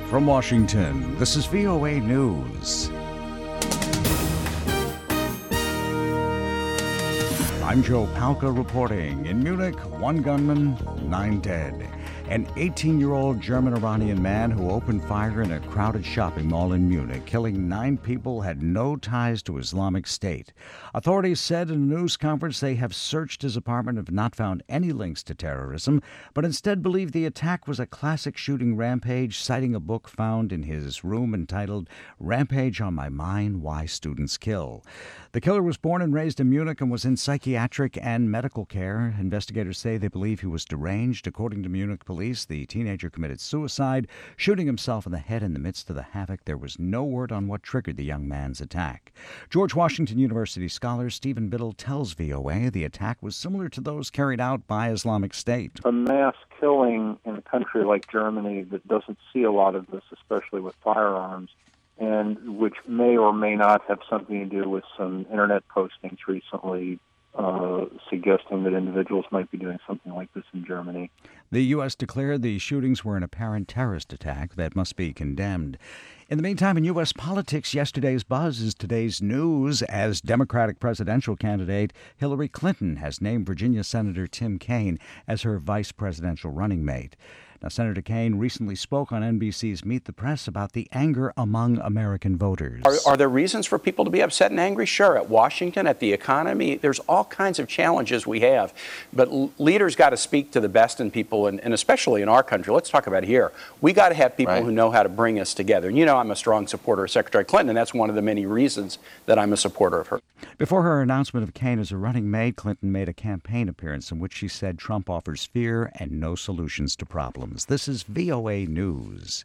From Washington, this is VOA News. I'm Joe Palca reporting. In Munich, 1 gunman, 9 dead. An 18-year-old German-Iranian man who opened fire in a crowded shopping mall in Munich, killing 9 people, had no ties to Islamic State. Authorities said in a news conference they have searched his apartment and have not found any links to terrorism, but instead believe the attack was a classic shooting rampage, citing a book found in his room entitled Rampage on My Mind: Why Students Kill. The killer was born and raised in Munich and was in psychiatric and medical care. Investigators say they believe he was deranged. According to Munich police, the teenager committed suicide, shooting himself in the head in the midst of the havoc. There was no word on what triggered the young man's attack. George Washington University scholar Stephen Biddle tells VOA the attack was similar to those carried out by Islamic State. A mass killing in a country like Germany that doesn't see a lot of this, especially with firearms, and which may or may not have something to do with some internet postings recently suggesting that individuals might be doing something like this in Germany. The U.S. declared the shootings were an apparent terrorist attack that must be condemned. In the meantime, in U.S. politics, yesterday's buzz is today's news as Democratic presidential candidate Hillary Clinton has named Virginia Senator Tim Kaine as her vice presidential running mate. Now, Senator Kaine recently spoke on NBC's Meet the Press about the anger among American voters. Are there reasons for people to be upset and angry? Sure. At Washington, at the economy, there's all kinds of challenges we have. But leaders got to speak to the best in people, and especially in our country. Let's talk about here. We got to have people who know how to bring us together. And you know I'm a strong supporter of Secretary Clinton, and that's one of the many reasons that I'm a supporter of her. Before her announcement of Kaine as a running mate, Clinton made a campaign appearance in which she said Trump offers fear and no solutions to problems. This is VOA News.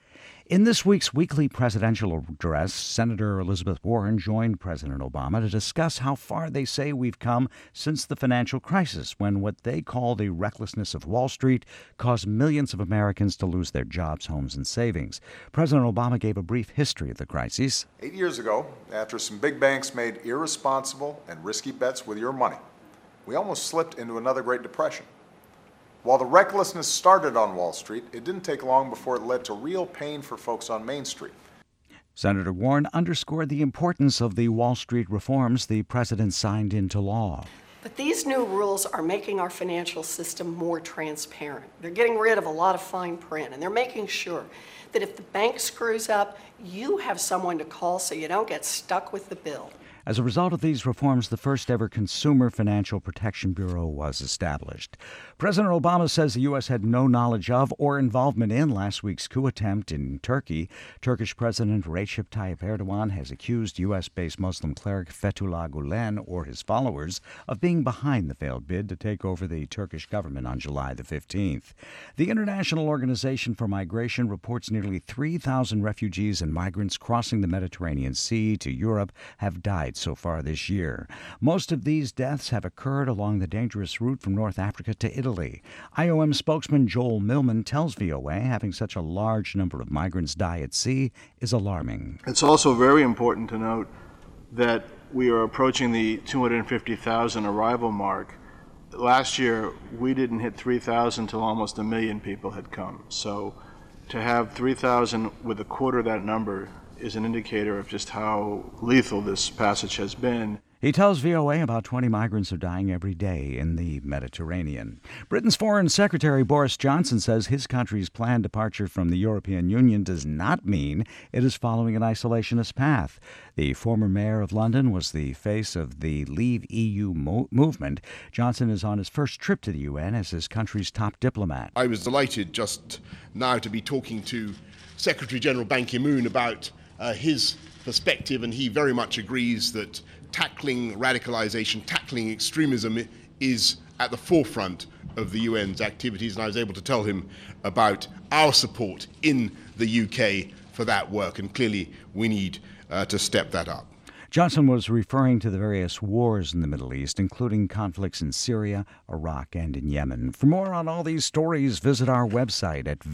In this week's weekly presidential address, Senator Elizabeth Warren joined President Obama to discuss how far they say we've come since the financial crisis, when what they call the recklessness of Wall Street caused millions of Americans to lose their jobs, homes, and savings. President Obama gave a brief history of the crisis. 8 years ago, after some big banks made irresponsible and risky bets with your money, we almost slipped into another Great Depression. While the recklessness started on Wall Street, it didn't take long before it led to real pain for folks on Main Street. Senator Warren underscored the importance of the Wall Street reforms the president signed into law. But these new rules are making our financial system more transparent. They're getting rid of a lot of fine print, and they're making sure that if the bank screws up, you have someone to call so you don't get stuck with the bill. As a result of these reforms, the first-ever Consumer Financial Protection Bureau was established. President Obama says the U.S. had no knowledge of or involvement in last week's coup attempt in Turkey. Turkish President Recep Tayyip Erdogan has accused U.S.-based Muslim cleric Fethullah Gulen or his followers of being behind the failed bid to take over the Turkish government on July the 15th. The International Organization for Migration reports nearly 3,000 refugees and migrants crossing the Mediterranean Sea to Europe have died so far this year. Most of these deaths have occurred along the dangerous route from North Africa to Italy. IOM spokesman Joel Millman tells VOA having such a large number of migrants die at sea is alarming. It's also very important to note that we are approaching the 250,000 arrival mark. Last year, we didn't hit 3,000 until almost 1 million people had come. So to have 3,000 with a quarter of that number is an indicator of just how lethal this passage has been. He tells VOA about 20 migrants are dying every day in the Mediterranean. Britain's Foreign Secretary Boris Johnson says his country's planned departure from the European Union does not mean it is following an isolationist path. The former mayor of London was the face of the Leave EU movement. Johnson is on his first trip to the UN as his country's top diplomat. I was delighted just now to be talking to Secretary General Ban Ki-moon about his perspective, and he very much agrees that tackling radicalization, tackling extremism is at the forefront of the UN's activities, and I was able to tell him about our support in the UK for that work, and clearly we need to step that up. Johnson was referring to the various wars in the Middle East, including conflicts in Syria, Iraq, and in Yemen. For more on all these stories, visit our website at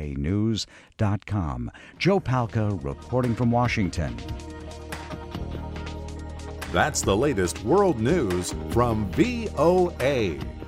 voanews.com. Joe Palca reporting from Washington. That's the latest world news from VOA.